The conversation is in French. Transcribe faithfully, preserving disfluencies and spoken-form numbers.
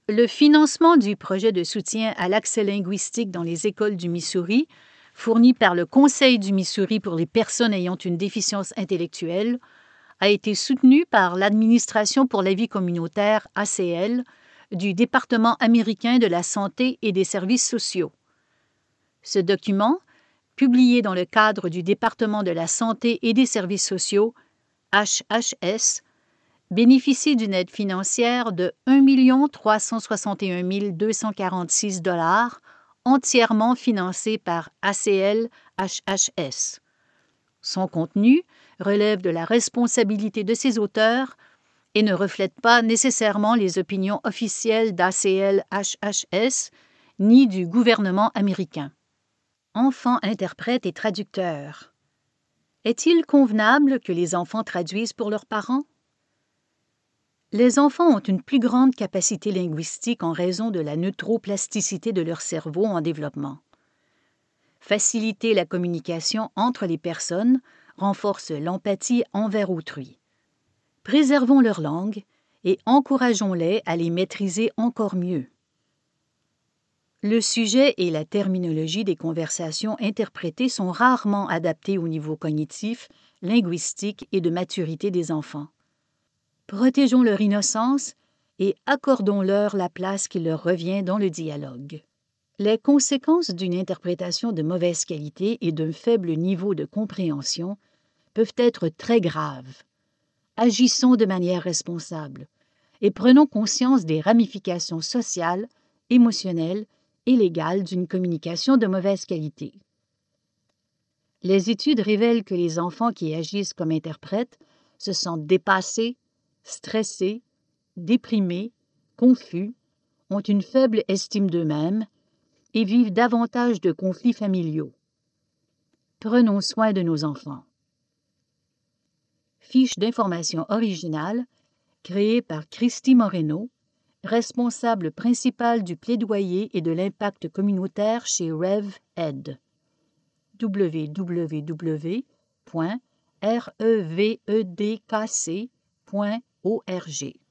Le financement du projet de soutien à l'accès linguistique dans les écoles du Missouri, fourni par le Conseil du Missouri pour les personnes ayant une déficience intellectuelle, a été soutenu par l'Administration pour la vie communautaire, A C L, du Département américain de la santé et des services sociaux. Ce document, publié dans le cadre du Département de la santé et des services sociaux, H H S, bénéficie d'une aide financière de un million trois cent soixante et un mille deux cent quarante-six dollars, entièrement financée par A C L H H S. Son contenu relève de la responsabilité de ses auteurs et ne reflète pas nécessairement les opinions officielles d'A C L H H S ni du gouvernement américain. Enfants interprètes et traducteurs. Est-il convenable que les enfants traduisent pour leurs parents? Les enfants ont une plus grande capacité linguistique en raison de la neuroplasticité de leur cerveau en développement. Faciliter la communication entre les personnes renforce l'empathie envers autrui. Préservons leur langue et encourageons-les à les maîtriser encore mieux. Le sujet et la terminologie des conversations interprétées sont rarement adaptés au niveau cognitif, linguistique et de maturité des enfants. Protégeons leur innocence et accordons-leur la place qui leur revient dans le dialogue. Les conséquences d'une interprétation de mauvaise qualité et d'un faible niveau de compréhension peuvent être très graves. Agissons de manière responsable et prenons conscience des ramifications sociales, émotionnelles et légales d'une communication de mauvaise qualité. Les études révèlent que les enfants qui agissent comme interprètes se sentent dépassés, stressés, déprimés, confus, ont une faible estime d'eux-mêmes et vivent davantage de conflits familiaux. Prenons soin de nos enfants. Fiche d'information originale créée par Christy Moreno, responsable principale du plaidoyer et de l'impact communautaire chez RevEd. w w w point revedkc point org